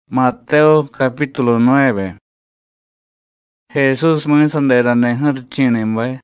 Mateo capítulo 9. Jesús muy sandera nejar chinembai.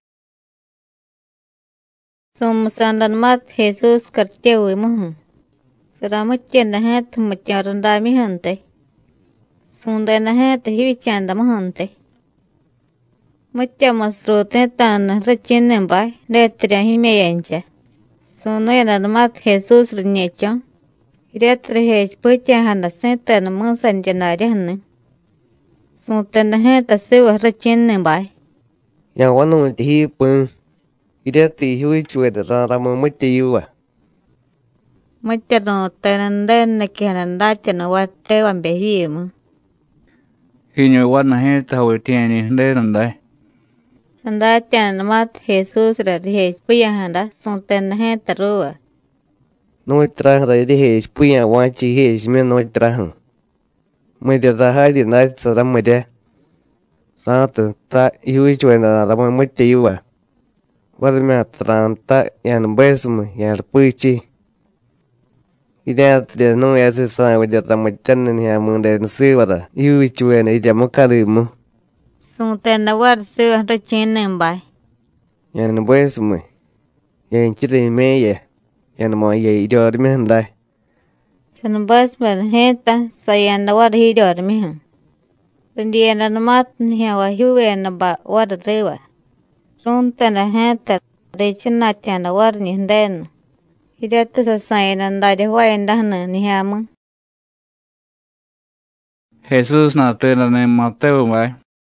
Sandan mat Jesus kartiawi muhum. Seramat chenda het macharan mi hante. Sundana het hivi chanda mahante. Macha masrote tan rachinen bai letria himeyencha. Sunoyan mat Jesus rinyecha. Hiretre hech pucha handa senta na musan janari hanne. Suntana het asiwa rachinen bai. Yang wanu tihi pun ide ti hui chue de ra mo mo ti wa. Macha no tenanden na kihananda chana wate wan behimu. Hinyo wana heta hawitiani nderandai. Sanda chana mat Jesus rarihech puya handa suntana het tarua. No tra ra de he puya wa chi he me no tra hu. Mo de ra ha de na sa mo de. Sa ta hui chue na ra mo ti wa. Wa me tranta yan besum yan puichi. Ide de no ya se sa wa de ra mo tan ni ha mo de se wa da. Hui chue na ide mo ka de mo. Suntana war se rachinen bai. Yan besum. Yan chire me ye. Yan mo ye ide me handai. San bas ban heta sayanda war hidor mihan. Pendiana mat nihawa huwe na ba war rewa. Suntana heta rechina chana war ninden. Hidata sa sayanda de wayanda hana nihamu. Jesús na terane Mateo bai.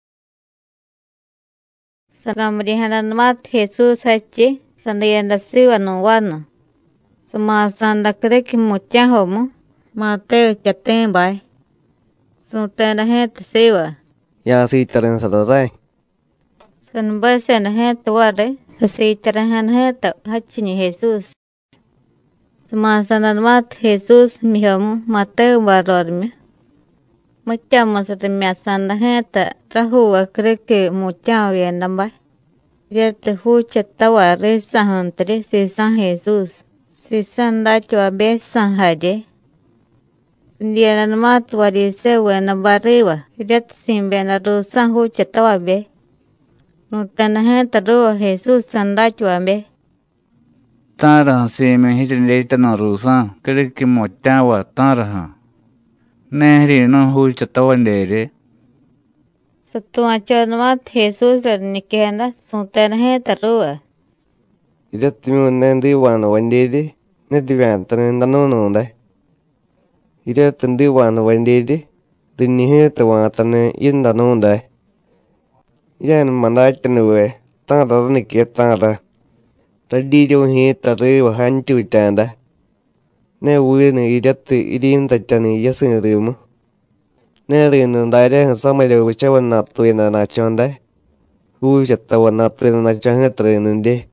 Sanamrihanan mat Jesus hachi sandayanda siwa no wano. Sama sanda kreki mucha homo. Mateo chaten bai. Suntana heta siwa. Ya si taran sa da. San basan heta wade. Sasi tarahan heta hachini Jesus. Sama sanan mat Jesus mihamu Mateo barormi. Mucha masarimi sanda heta rahuwa kreki mucha vienamba. Yete hucha tawa resa hantre si San Jesus. Si San dachwa besan haje. Ndiana mat warise wena bariwa. Yete simbena rusan hucha tawa be. Nutana heta ruwa Jesus San dachwa be. Tara se me hitin leita na rusa. Kiriki motawa tara. Nehri no hui chatawan dere. Satuwa chon mat Jesus nikenda suntana heta ruwa. Ide timi nendi wana wandede. Ne diwan tanen da no da. Ide tindi wana wandede. Dini heta wana tanen yin da no da. Ide mandai tanwe. Tanga da ni ke tanga da. Da di jo heta re wa han chu tanda. Ne wi ne ide ti idin ta tani yasin rimu. Ne ri no da de sa mai de wi chawan na tu na chon da. Wi chatta wana tu na chon heta ne.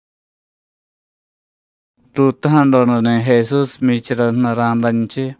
Tu tahandono ne Jesús michira narandanchi.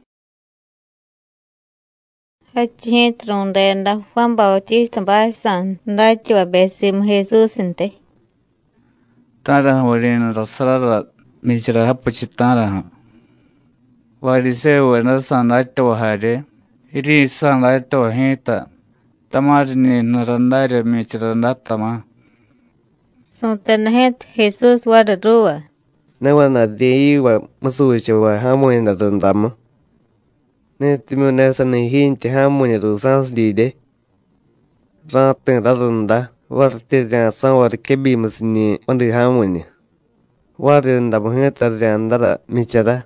Hachi hitrundenda Juan Bautista basan dachwa besim Jesus inte. Tara warina rasara michira hapuchitara. Warise wena sandaita wahare. Iri sandaita wahita. Tamarini narandare michira natama. Suntana het Jesus wada ruwa. Ne wana de wa masu che wa hamo na dama. Ne timi ne san hin te hamo ne do sans di de. Ra te ra runda war te ja san war kebi masni onde hamo ne. War nda bo he tar ja ndara michara.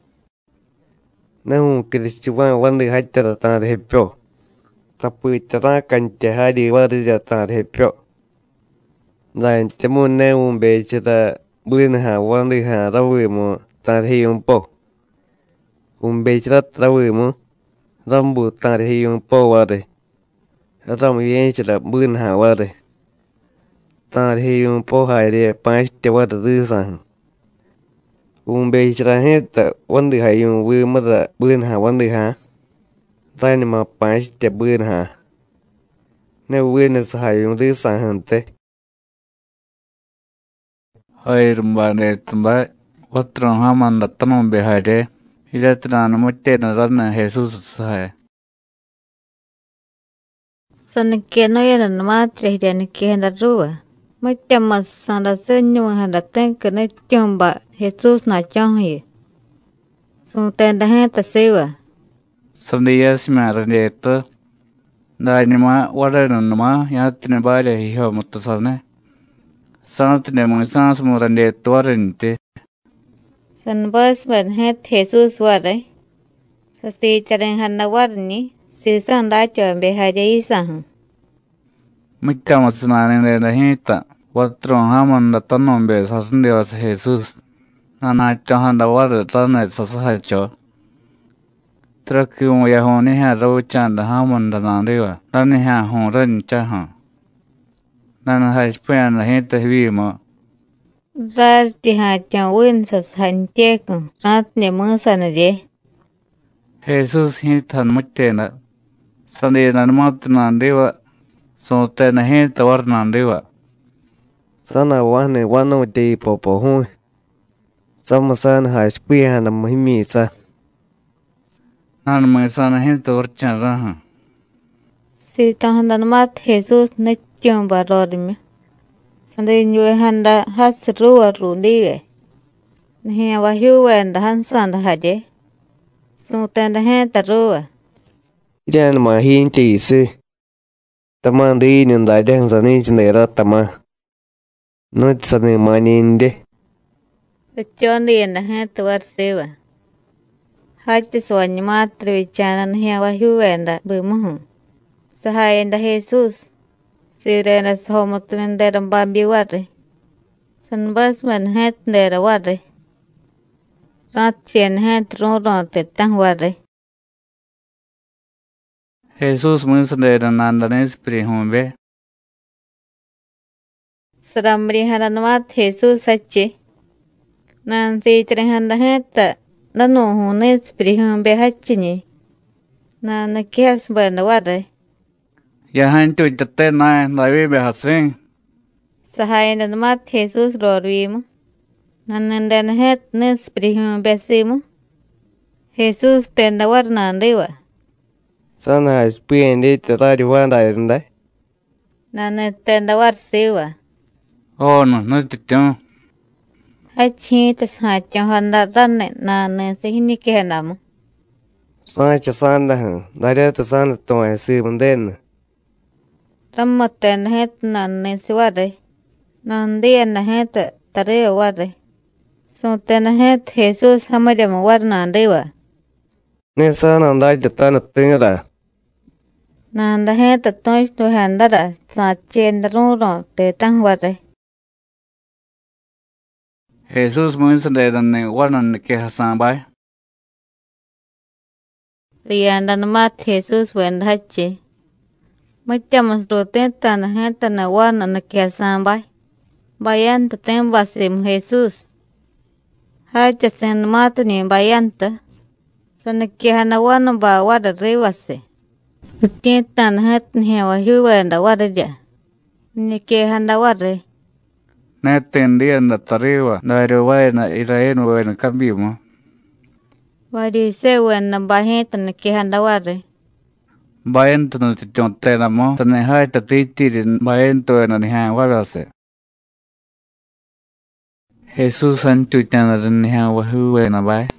Ne hu kristiwa wande hattara ta de pyo. Tapu tara kan te hadi war ja ta de pyo. Dan temu ne un be chira bươn hà quan đi hà rau vừa mà ta thi un po cùng bê chát rau vừa mà rau bù ta thi un po vào đây rau mấy chỉ là bươn hà vào đây ta thi un po hai đây phải cho vào đây sang cùng bê chát hết ta quan đi hai un vừa mà là bươn hà quan đi hà đây mà phải cho bươn hà nếu bươn là hai un đi sang hơn thế. Hoy rumbane tumba. Otro haman datano behare. Hilatran mutte na rana Jesús sahe. San que no era nomás tres días que anda rúa. Mới chăm mà san là sơn nhưng mà hành là tên cái này chăm bạ Jesus na chăm hi. Xong tên đã hết ta siêu à. Sandia simarandeta. Dainima waranuma yatne bale hiho mutasane. Sanatne muisans murandeta warante. San bus mình hết Jesus war đấy. Sa si charen hành là war ni. Si san đã chờ bị hai giấy sang. Mikkamasnane de hita. Watron hamanda tanombe sasundewas Jesus. Nana chahanda war tane sasahacho. Trakium yahoni ha rochanda hamanda nandewa. Nani ha hon ran chaha. Nana ha spian hita vima. Ra thì hà chào win sa hành chê con. Ra thì mơ sa nè dê. Jesus hitan muttena. Sande nanmat nandewa. So tena hita war nandewa. Sana wane wano de popo hui. Sama sana ha spia na muhimi sa. Nan mai sana hita war chan raha. Si tahan dan mat Jesus na chăm bà rò đi mẹ. Sande nyue handa has ruwa rundi ge. Nhe wa huwen da han san da haje. So ten da he ta ruwa. Idan ma hin ti si. Taman di nin da den zani chinera tama. No tsane maninde. Chon di da he ta war sewa. Haji soan mat tri chanan he wa huwen da bu mu. Sahai da Jesus. Sirena somotren da bambi warre. San bas man het da warre. Rat chen het ron ron te tang warre. Jesus munsande nandanes prihombe. Saramri haranwat Jesus sache. Nan si chrehan da het nanu hunes prihombe hachini. Nan kias ban warre. Yahan tu jatte na dawe be hasen. Sahai nanmat Jesus rorwim. Nan den het nes prihombe sim. Jesus ten da war nan dewa. Sana ha spia ndi tata di wanda irnda. Nan ten da war sewa. Oh no titan. Hachi tas hacha handa ranne nan sehini ke nam. Sana cha sana ha. Dada ta sana toa si bunden. Rammaten het nan siware. Nan dien het tare warre. So ten het Jesus hamadam war nan dewa. Ne sana da jata na tinga. Nan da het toy to handa da sa chen ro ro te tang warre. Jesus munsande danne wanan ke hasan bai. Rian dan mat Jesus wen hachi. Macam rote tan het na wan ke san bai. Bayan ten basim Jesus. Hacha sen mat ni bayan ta. San ke hana wan ba war rewase. Tan het ni wa huwen da war ja. Ni ke handa warre. Na tendian da tarewa. Da rewa na iraen wen kambimo. Wadi se wen na bahet na ke handa warre. Bayan tanu titonte na mo. Tane hai ta titirin bayan to na ni ha wabase. Jesus antu tana ni ha wa huwe na bai.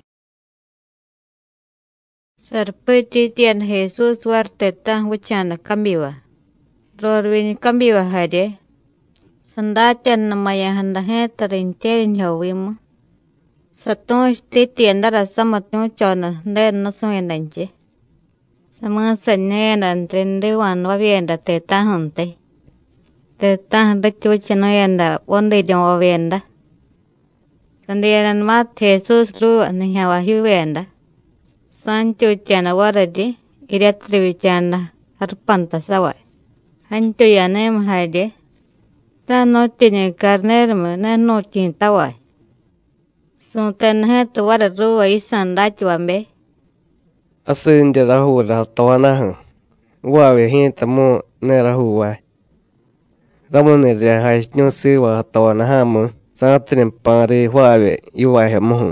Sarpeti tian Jesus war teta wuchan kambiwa. Rorwin kambiwa hade. Sandachan na maya handa he tarin terin hawim. Satong titian dara samatong chona den na sumendanche. Sama sanya dan trende wan wabienda teta hunte. Teta handa chuchano yanda wonde jong wabienda. Sandianan mat Jesus ru anihawa hiwenda. Sancho chana warade iratri chana harpanta sawai. Hancho yanem haide. Ta no tiene carner na no tin tawai. Sunten het wararu isan dachwambe. Asin de rahu ra toana ha. Wawe hin tamo ne rahu wa. Ramon ne de ha no si wa toana ha mo. Sanatrin pare wawe yuwa he mo.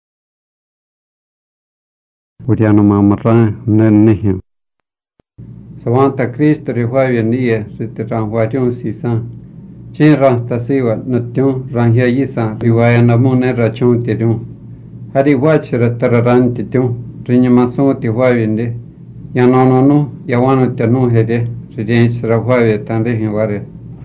Uriano mamara nen nehi. Santa Cristo re hoa bien dia se te ran hoa jong si san chen ra ta se wa na tyon ran hia yi san riwaya na mo ne ra chong te jong hari wa chra tararan te tyon rinya ma so te hoa bien de ya no ya wa no te no he de se de sra hoa ve tan de hin wa re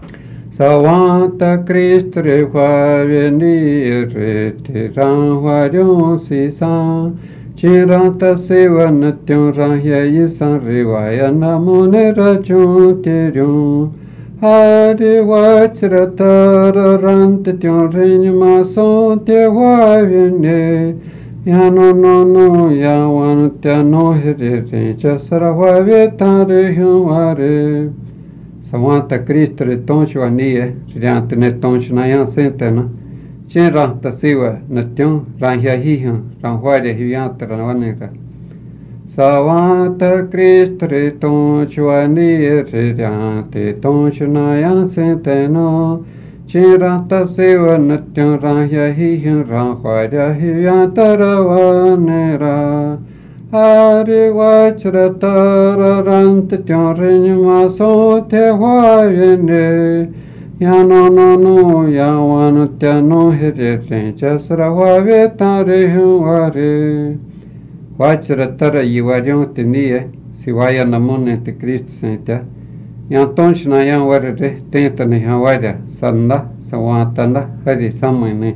Santa Cristo re hoa bien dia re te ran hoa jong si san Chirata seva natyam rahya yisan rivaya namo neracho teryo Hari vachratara rantatyam rinyamaso te vayane Yano no yavanutya no hirire chasara vavetare hyamare Santa Cristo re tonchvaniye Riantane tonchnayan sentena Chen rahta siva natyam rahya hihan rahware hivyantara vaneka Savanta Cristo re tonchvaniye riante tonchnayan sentena Chen rahta siva natyam rahya hihan rahware hivyantara vanera Hari vachratara rantatyam rinyamaso te vayane Yano yavanutya no hirire chasra vavetare humare Vachratara yivaryon te niye Sivaya namone te Cristo sentya Yantonshna yan varere tentane havarya Sanda savantanda hari samane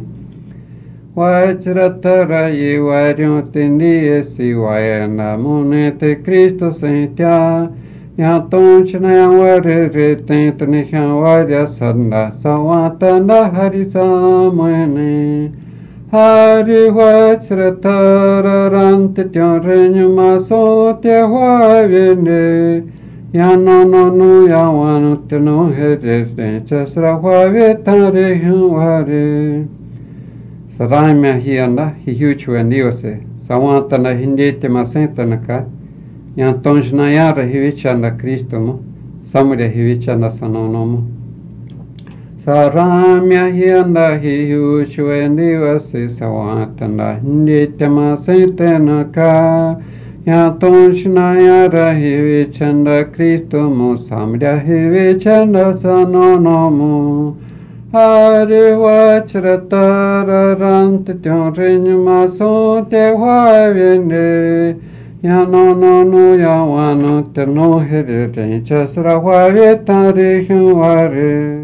Vachratara yivaryon te niye Sivaya namone te Cristo sentya Yatonchna yavarere tentane havarya sanda savantanda hari samane Hari vachratara rantatyam rinyamaso te vayane Yano no yavanutya no hirire chasra vavetare humare Sadaimya hianda hihuchwa niyose savantana hindete masentanaka Yantonshna yara hivichanda Cristo mo, samurya hivichanda sanono mo. Saramya hianda hihuchwendivasi savantanda hinditama sentenaka. Yantonshna yara hivichanda Cristo mo, samurya hivichanda sanono mo. Hari vachratara rantatyam rinyamaso te vayane. Yano yavano te no hirire chasra vavetare humare